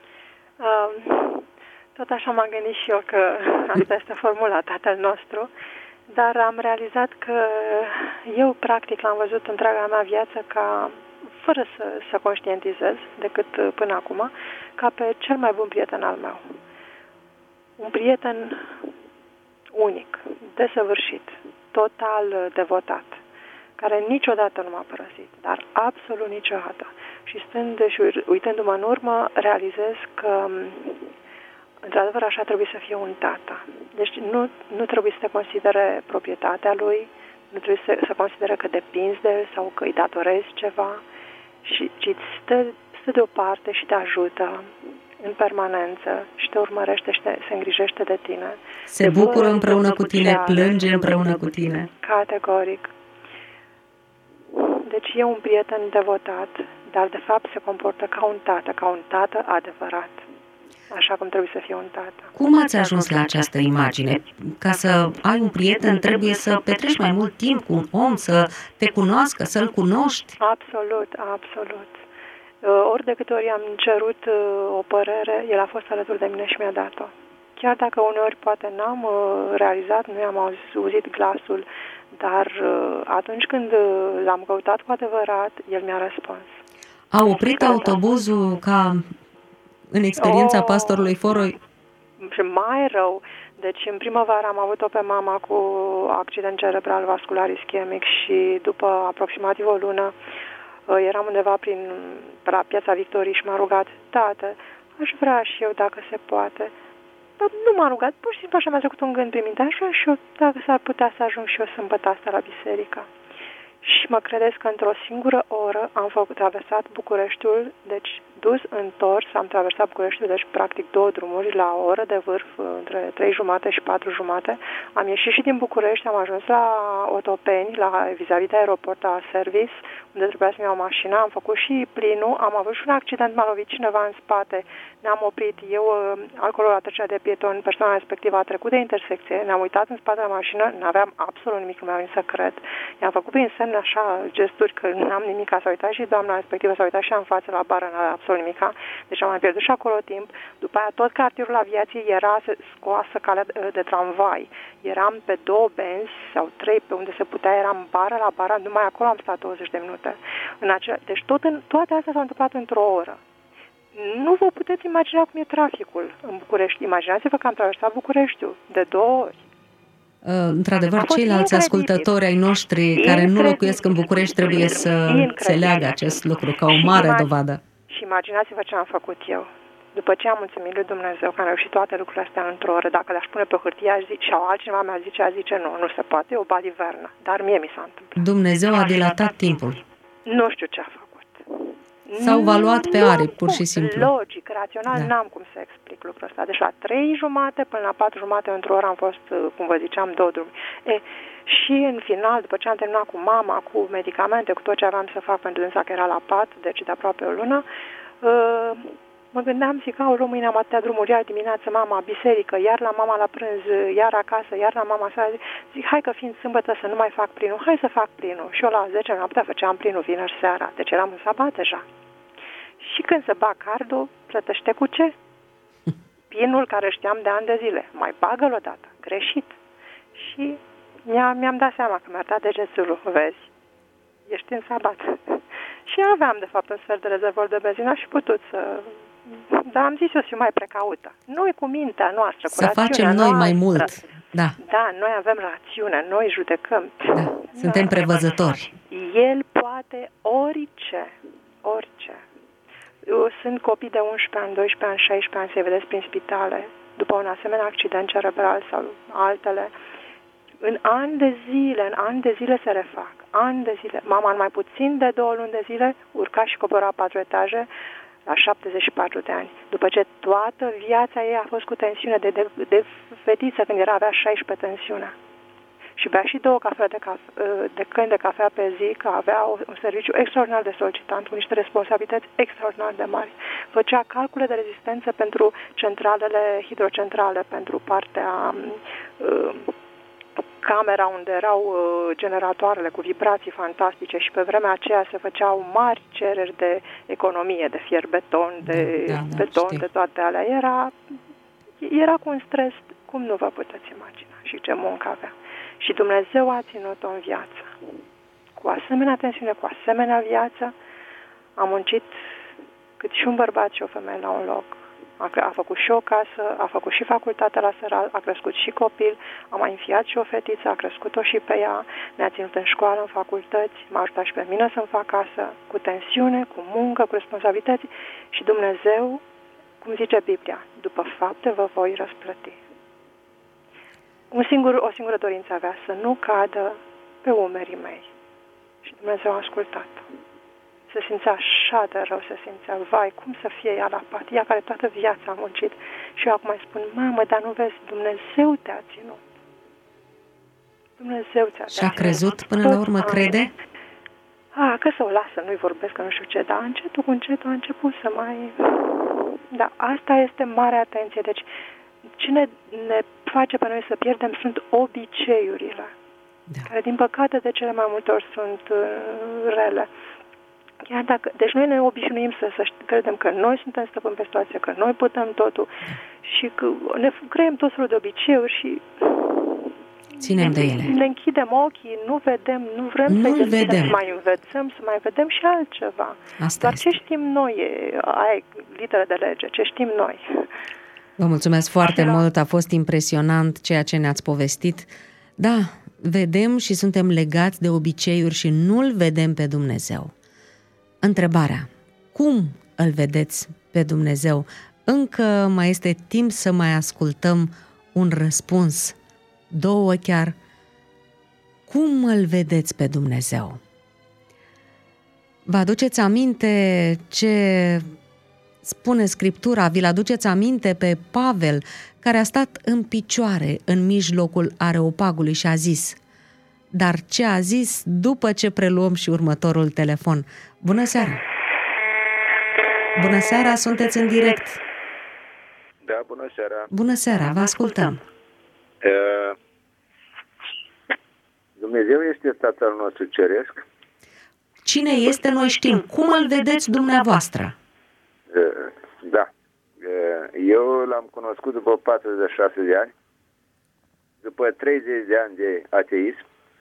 Tot așa m-am gândit și eu că asta este formula Tatăl nostru, dar am realizat că eu practic l-am văzut întreaga mea viață ca, fără să, să conștientizez decât până acum, ca pe cel mai bun prieten al meu. Un prieten unic, desăvârșit, total devotat, care niciodată nu m-a părăsit, dar absolut niciodată. Și stând și uitându-mă în urmă, realizez că într-adevăr așa trebuie să fie un tată. Deci nu, nu trebuie să te considere proprietatea lui, nu trebuie să, să considere că depinzi de el sau că îi datorezi ceva, și, ci stă, stă deoparte și te ajută în permanență și te urmărește și te, se îngrijește de tine. Se bucură împreună cu tine, plânge împreună cu tine. Categoric. Deci e un prieten devotat, dar de fapt se comportă ca un tată, ca un tată adevărat. Așa cum trebuie să fie un tată. Cum ați ajuns la această imagine? Ca să ai un prieten trebuie să petreci mai mult timp cu un om, să te cunoască, să-l cunoști? Absolut, absolut. Ori de câte ori am cerut o părere, el a fost alături de mine și mi-a dat-o. Chiar dacă uneori poate n-am realizat, nu i-am auzit glasul, dar atunci când l-am căutat cu adevărat, el mi-a răspuns. A oprit autobuzul ca în experiența oh, pastorului Foroi? Și mai rău. Deci în primăvară am avut-o pe mama cu accident cerebral vascular ischemic și după aproximativ o lună eram undeva prin la Piața Victoriei și m-a rugat: tată, aș vrea și eu dacă se poate. Dar nu m-a rugat, pur și simplu așa mi-a trecut un gând prin minte: aș vrea și eu dacă s-ar putea să ajung și eu sâmbătă asta la biserică. Și mă credeți că într-o singură oră am făcut traversat Bucureștiul, deci dus, întors, am traversat Bucureștiul, deci practic două drumuri la o oră de vârf, între trei jumate și patru jumate. Am ieșit și din București, am ajuns la Otopeni, la vis-a-vis de aeroport, la service, unde trebuia să-mi iau mașina, am făcut și plinul, am avut și un accident, m-a lovit cineva în spate, ne-am oprit, eu, acolo la trecerea de pieton, persoana respectivă a trecut de intersecție, ne-am uitat în spate la mașină, n-aveam absolut nimic, nu mi-a venit să cred. I-am făcut prin semn așa gesturi că n-am nimic, s-a uitat și doamna respectivă, s-a uitat și în față la bară, n-avea absolut nimica, deci am mai pierdut și acolo timp. După aia tot cartierul aviației era scoasă calea de, de tramvai. Eram pe două benzi sau trei pe unde se putea, eram bară la bară, numai acolo am stat douăzeci de minute. În acea, deci tot în, toate astea s-au întâmplat într-o oră. Nu vă puteți imagina cum e traficul în București. Imaginați-vă că am traversat Bucureștiul de două ori. Uh, într-adevăr, ceilalți ascultători ai noștri care nu locuiesc în București trebuie să înțeleagă acest lucru ca o mare dovadă. Și imaginați-vă ce am făcut eu. După ce am mulțumit lui Dumnezeu că am reușit toate lucrurile astea într-o oră, dacă le-aș pune pe hârtie, aș zice, sau altcineva mi-a zice, aș zice, nu, nu se poate, e o balivernă. Dar mie mi s-a întâmplat. Dumnezeu a dilatat timpul. Nu știu ce a făcut. S-au valuat pe aripi, pur și simplu. Logic, rațional, da. N-am cum să explic lucrul ăsta. Deci la trei jumate până la patru jumate într-o oră am fost, cum vă ziceam, două drumi. E, și în final, după ce am terminat cu mama, cu medicamente, cu tot ce aveam să fac pentru dânsa, că era la pat, deci de aproape o lună, uh, mă gândeam, zic, au, mâine am atâtea drumuri, iar dimineață mama, biserică, iar la mama la prânz, iar acasă, iar la mama seara. Zic, hai că fiind sâmbătă să nu mai fac plinul, hai să fac plinul. Și eu la zece noaptea făceam plinul vineri seara, deci eram în sabat deja. Și când se bag cardul, plătește cu ce? Pinul care știam de ani de zile. Mai bagă-l odată, greșit. Și mi-a, mi-am dat seama că mi-a dat degețul, vezi, ești în sabat. Și aveam, de fapt, un sfert de rezervor de benzină și putut să... Dar am zis eu să fiu mai precaută. Noi cu mintea noastră, cu să facem noi noastră, mai mult. Da. Da, noi avem rațiune, noi judecăm. Da. Suntem noi prevăzători. El poate orice, orice. Eu sunt copii de unsprezece ani, doisprezece ani, șaisprezece ani, să-i vedeți prin spitale, după un asemenea accident cerebral sau altele. În ani de zile, în ani de zile se refac. Ani de zile. Mama în mai puțin de două luni de zile urca și cobora patru etaje la șaptezeci și patru de ani. După ce toată viața ei a fost cu tensiune de, de, de fetiță, când era, avea șaisprezece tensiune. Și bea și două cafea de, cafe, de căni de cafea pe zi, că avea un serviciu extraordinar de solicitant, cu niște responsabilități extraordinar de mari. Făcea calcule de rezistență pentru centralele hidrocentrale, pentru partea... Uh, camera unde erau uh, generatoarele cu vibrații fantastice și pe vremea aceea se făceau mari cereri de economie, de fier beton, de da, da, beton, știu. De toate alea. Era, era cu un stres cum nu vă puteți imagina și ce muncă avea. Și Dumnezeu a ținut-o în viață. Cu asemenea tensiune, cu asemenea viață, a muncit cât și un bărbat și o femeie la un loc. A, a făcut și o casă, a făcut și facultatea la Săral, a crescut și copil, a mai înfiat și o fetiță, a crescut-o și pe ea, ne-a ținut în școală, în facultăți, m-a ajutat și pe mine să-mi fac casă, cu tensiune, cu muncă, cu responsabilități și Dumnezeu, cum zice Biblia, după fapte vă voi răsplăti. Un singur, o singură dorință avea, să nu cadă pe umerii mei. Și Dumnezeu a ascultat. Se simțea așa de rău, se simțea, vai, cum să fie ea la pat, ea care toată viața a muncit. Și eu acum îi spun, mamă, dar nu vezi, Dumnezeu te-a ținut. Dumnezeu ți-a ținut. Și a crezut până la urmă, crede? A, că să o lasă, nu-i vorbesc, că nu știu ce, dar încetul cu încetul a început să mai... Da, asta este mare atenție. Deci, cine ne face pe noi să pierdem sunt obiceiurile, da. Care, din păcate, de cele mai multe ori sunt uh, rele. Chiar dacă, deci noi ne obișnuim să, să credem că noi suntem stăpâni pe situație, că noi putem totul și că ne creăm tot felul de obiceiuri și ținem ne, de ele. Ne închidem ochii, nu vedem, nu vrem nu să vedem. Să mai învățăm, să mai vedem și altceva. Asta Doar este. Ce știm noi, aia literă de lege, ce știm noi. Vă mulțumesc foarte da. mult, a fost impresionant ceea ce ne-ați povestit. Da, vedem și suntem legați de obiceiuri și nu-L vedem pe Dumnezeu. Întrebarea, cum îl vedeți pe Dumnezeu? Încă mai este timp să mai ascultăm un răspuns, două chiar. Cum îl vedeți pe Dumnezeu? Vă aduceți aminte ce spune Scriptura? Vi-l aduceți aminte pe Pavel, care a stat în picioare în mijlocul Areopagului și a zis... Dar ce a zis după ce preluăm și următorul telefon? Bună seara! Bună seara, sunteți în direct. Da, bună seara. Bună seara, vă ascultăm. Uh, Dumnezeu este Tatăl nostru Ceresc. Cine este, noi știm. Cum îl vedeți dumneavoastră? Uh, da. Uh, eu l-am cunoscut după patruzeci și șase de ani, după treizeci de ani de ateism.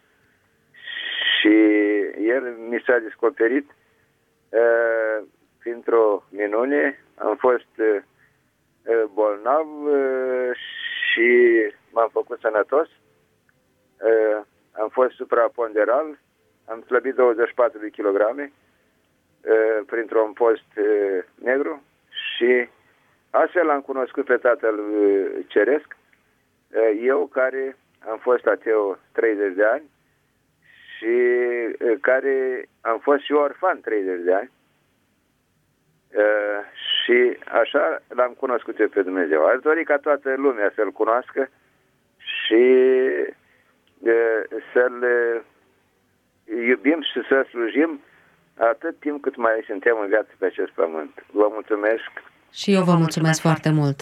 Și el mi s-a descoperit uh, printr-o minune. Am fost uh, bolnav uh, și m-am făcut sănătos. Uh, am fost supraponderal, am slăbit douăzeci și patru de kilograme uh, printr-un post uh, negru și astfel am cunoscut pe Tatăl uh, Ceresc. Uh, eu care am fost ateu treizeci de ani și care am fost și orfan treizeci de ani uh, și așa l-am cunoscut eu pe Dumnezeu. Aș dori ca toată lumea să-L cunoască și uh, să-L iubim și să slujim atât timp cât mai suntem în viață pe acest pământ. Vă mulțumesc. Și eu vă mulțumesc foarte mult.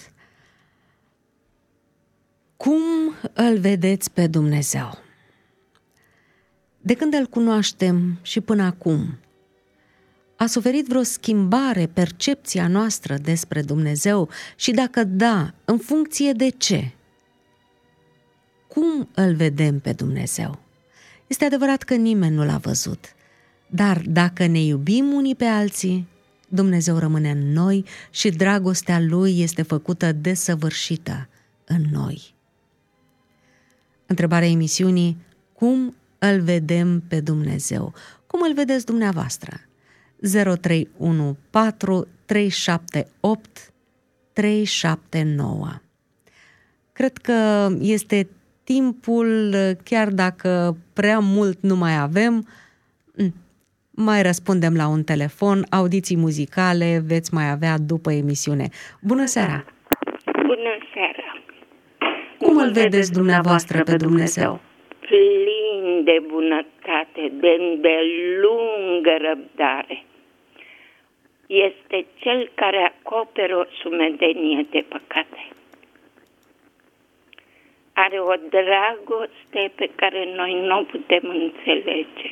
Cum îl vedeți pe Dumnezeu? De când îl cunoaștem și până acum, a suferit vreo schimbare percepția noastră despre Dumnezeu și dacă da, în funcție de ce? Cum îl vedem pe Dumnezeu? Este adevărat că nimeni nu l-a văzut, dar dacă ne iubim unii pe alții, Dumnezeu rămâne în noi și dragostea Lui este făcută desăvârșită în noi. Întrebarea emisiunii: cum îl vedem pe Dumnezeu? Cum îl vedeți dumneavoastră? zero trei unu patru trei șapte opt trei șapte nouă. Cred că este timpul, chiar dacă prea mult nu mai avem, mai răspundem la un telefon, audiții muzicale veți mai avea după emisiune. Bună seara! Bună seara! Cum îl vedeți dumneavoastră pe Dumnezeu? Plin de bunătate, de îndelungă răbdare. Este Cel care acoperă o sumedenie de păcate. Are o dragoste pe care noi nu o putem înțelege.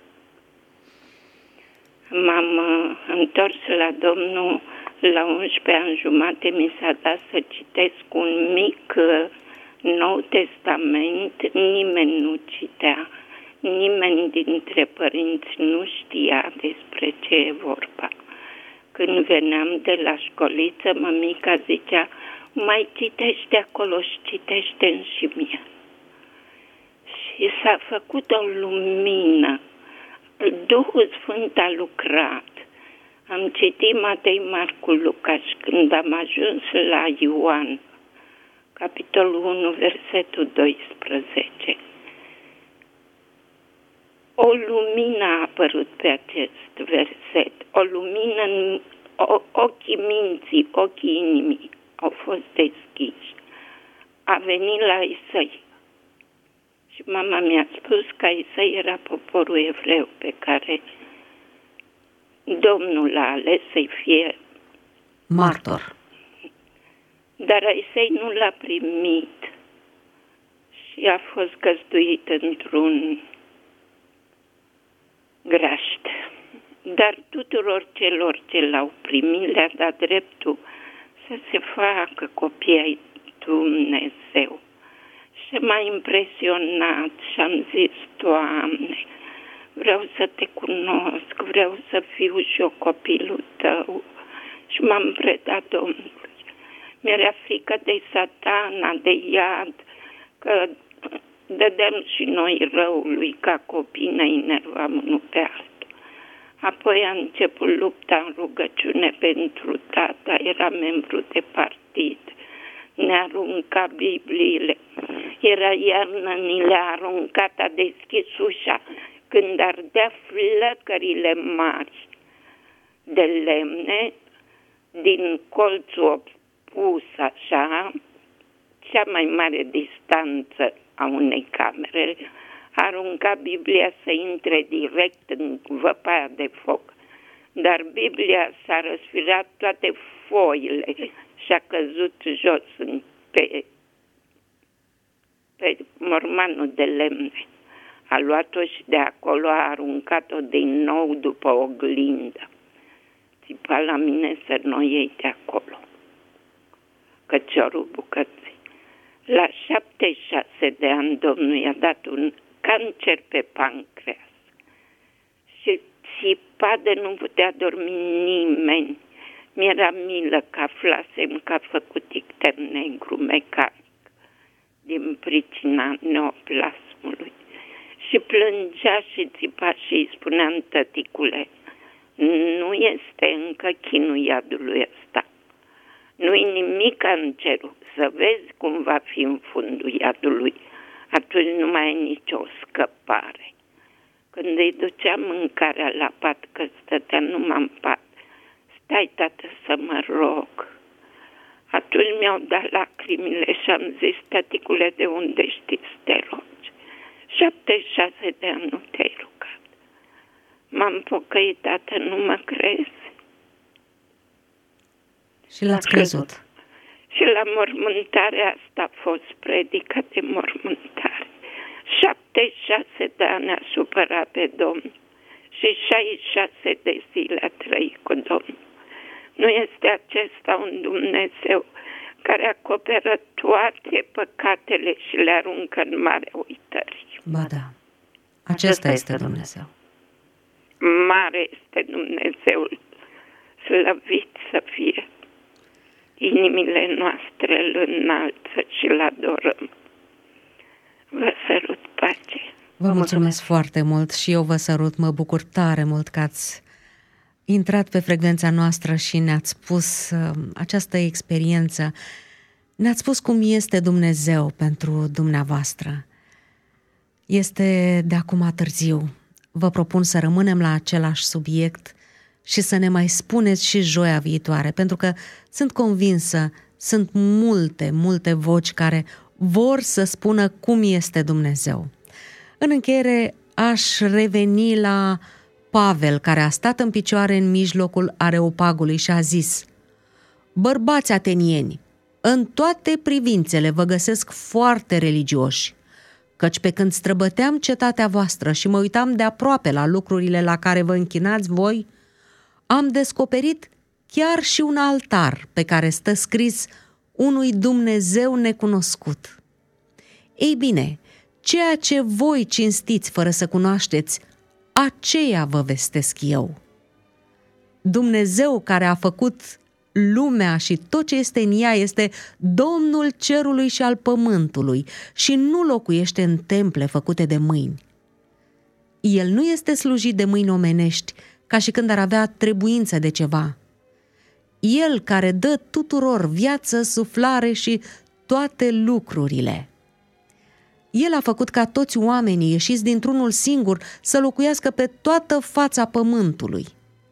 M-am întors la Domnul la unsprezece ani jumate, mi s-a dat să citesc un mic Nou Testament, nimeni nu citea, nimeni dintre părinți nu știa despre ce e vorba. Când veneam de la școliță, mămica zicea: mai citește acolo și citește-mi și mie. Și s-a făcut o lumină. Duhul Sfânt a lucrat. Am citit Matei, Marcu, Luca și când am ajuns la Ioan, capitolul unu, versetul doisprezece, o lumină a apărut pe acest verset. O lumină în ochii minții, ochii inimii au fost deschiși. A venit la Isai. Și mama mi-a spus că Isai era poporul evreu pe care Domnul l-a ales să-i fie martor. Dar Isai nu l-a primit și a fost găzduit într-un grajd. Dar tuturor celor ce l-au primit le-a dat dreptul să se facă copii ai Dumnezeu. Și m-a impresionat și am zis: Doamne, vreau să te cunosc, vreau să fiu și eu copilul tău. Și m-am predat Domnului. Mi-era frică de Satana, de iad, că dădeam și noi răului ca copii, ne enervam unul pe altul. Apoi a început lupta în rugăciune pentru tata, era membru de partid, ne arunca Bibliile. Era iarnă, ni le-a aruncat, a deschis ușa când ardea flăcările mari de lemne din colțul opus așa, cea mai mare distanță a unei camere, arunca Biblia să intre direct în văpaia de foc. Dar Biblia s-a răsfirat toate foile și a căzut jos în, pe, pe mormanul de lemne. A luat-o și de acolo a aruncat-o din nou după oglindă. Țipa la mine să nu iei de acolo, căciorul bucății. La șaptezeci și șase de ani Domnul i-a dat un cancer pe pancreas și țipa de nu putea dormi nimeni. Mi-era milă că aflasem că a făcut icter negru mecanic din pricina neoplasmului. Și plângea și țipa și îi spuneam: tăticule, nu este încă chinul iadului ăsta. Nu-i nimic în cerul. Să vezi cum va fi în fundul iadului. Atunci nu mai e nicio scăpare. Când îi duceam mâncarea la pat, că stătea numai în pat: stai, tată, să mă rog. Atunci mi-au dat lacrimile și am zis: tăticule, de unde știi să te rogi? șaptezeci și șase de ani nu te-ai rugat. M-am pocăit, tată, nu mă crezi? Și l-ați crezut. Și la mormântarea asta a fost predică de mormântare. șaptezeci și șase de ani a supărat pe Domnul și șaizeci și șase de zile a trăit cu Domnul. Nu este acesta un Dumnezeu care acoperă toate păcatele și le aruncă în marea uitării? Ba da, acesta este Dumnezeu. Mare este Dumnezeul, slăvit să fie. Inimile noastre îl înalță și îl adorăm. Vă sărut, pace. Vă mulțumesc foarte mult și eu vă sărut, mă bucur tare mult că ați intrat pe frecvența noastră și ne-ați spus uh, această experiență, ne-ați spus cum este Dumnezeu pentru dumneavoastră. Este de acum târziu. Vă propun să rămânem la același subiect și să ne mai spuneți și joia viitoare, pentru că sunt convinsă, sunt multe, multe voci care vor să spună cum este Dumnezeu. În încheiere, aș reveni la Pavel, care a stat în picioare în mijlocul Areopagului și a zis: bărbați atenieni, în toate privințele vă găsesc foarte religioși, căci pe când străbăteam cetatea voastră și mă uitam de aproape la lucrurile la care vă închinați voi, am descoperit chiar și un altar pe care stă scris unui Dumnezeu necunoscut. Ei bine, ceea ce voi cinstiți fără să cunoașteți, aceea vă vestesc eu. Dumnezeu care a făcut lumea și tot ce este în ea este Domnul cerului și al pământului și nu locuiește în temple făcute de mâini. El nu este slujit de mâini omenești, ca și când ar avea trebuință de ceva. El care dă tuturor viață, suflare și toate lucrurile. El a făcut ca toți oamenii ieșiți dintr-unul singur să locuiască pe toată fața pământului.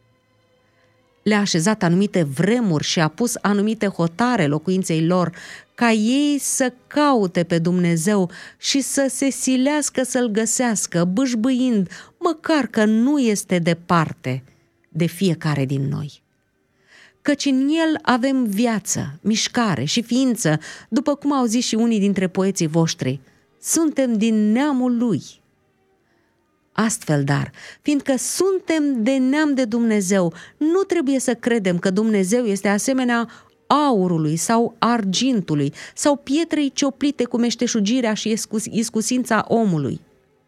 Le-a așezat anumite vremuri și a pus anumite hotare locuinței lor, ca ei să caute pe Dumnezeu și să se silească să-L găsească, bâșbâind, măcar că nu este departe de fiecare din noi. Căci în El avem viață, mișcare și ființă, după cum au zis și unii dintre poeții voștri, suntem din neamul Lui. Astfel, dar, fiindcă suntem de neam de Dumnezeu, nu trebuie să credem că Dumnezeu este asemenea aurului sau argintului sau pietrei cioplite cu meșteșugirea și iscusința omului.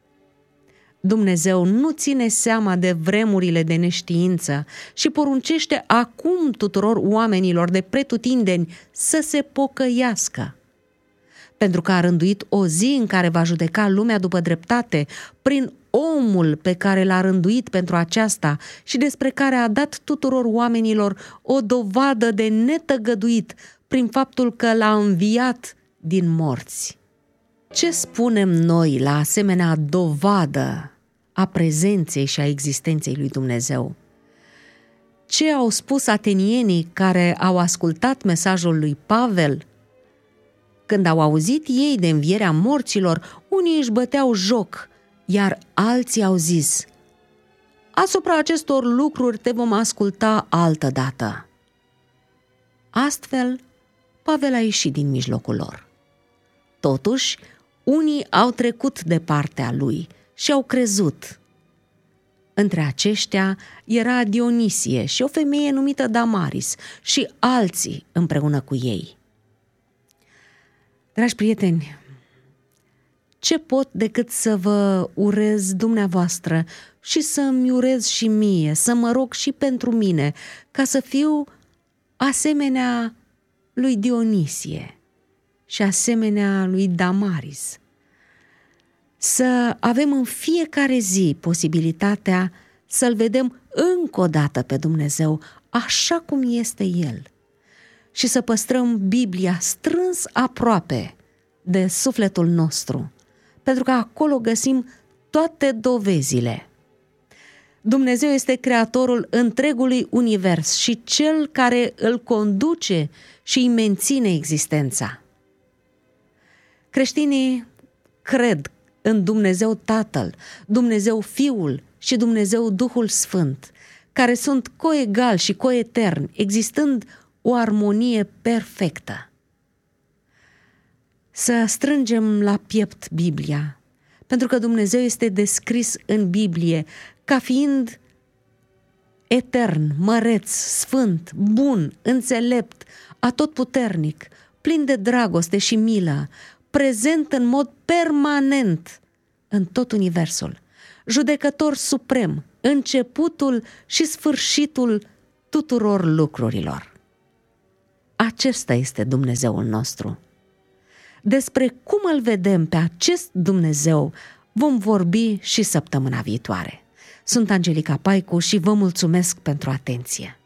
Dumnezeu nu ține seama de vremurile de neștiință și poruncește acum tuturor oamenilor de pretutindeni să se pocăiască, pentru că a rânduit o zi în care va judeca lumea după dreptate prin omul pe care l-a rânduit pentru aceasta și despre care a dat tuturor oamenilor o dovadă de netăgăduit prin faptul că l-a înviat din morți. Ce spunem noi la asemenea dovadă a prezenței și a existenței lui Dumnezeu? Ce au spus atenienii care au ascultat mesajul lui Pavel? Când au auzit ei de învierea morților, unii își băteau joc, iar alții au zis: asupra acestor lucruri te vom asculta altădată. Astfel, Pavel a ieșit din mijlocul lor. Totuși, unii au trecut de partea lui și au crezut. Între aceștia era Dionisie și o femeie numită Damaris și alții împreună cu ei. Dragi prieteni, ce pot decât să vă urez dumneavoastră și să-mi urez și mie, să mă rog și pentru mine, ca să fiu asemenea lui Dionisie și asemenea lui Damaris. Să avem în fiecare zi posibilitatea să-L vedem încă o dată pe Dumnezeu, așa cum este El, și să păstrăm Biblia strâns aproape de sufletul nostru, pentru că acolo găsim toate dovezile. Dumnezeu este creatorul întregului univers și Cel care îl conduce și îi menține existența. Creștinii cred în Dumnezeu Tatăl, Dumnezeu Fiul și Dumnezeu Duhul Sfânt, care sunt coegali și coeterni, existând o armonie perfectă. Să strângem la piept Biblia, pentru că Dumnezeu este descris în Biblie ca fiind etern, măreț, sfânt, bun, înțelept, atotputernic, plin de dragoste și milă, prezent în mod permanent în tot universul, judecător suprem, începutul și sfârșitul tuturor lucrurilor. Acesta este Dumnezeul nostru. Despre cum îl vedem pe acest Dumnezeu vom vorbi și săptămâna viitoare. Sunt Angelica Paicu și vă mulțumesc pentru atenție.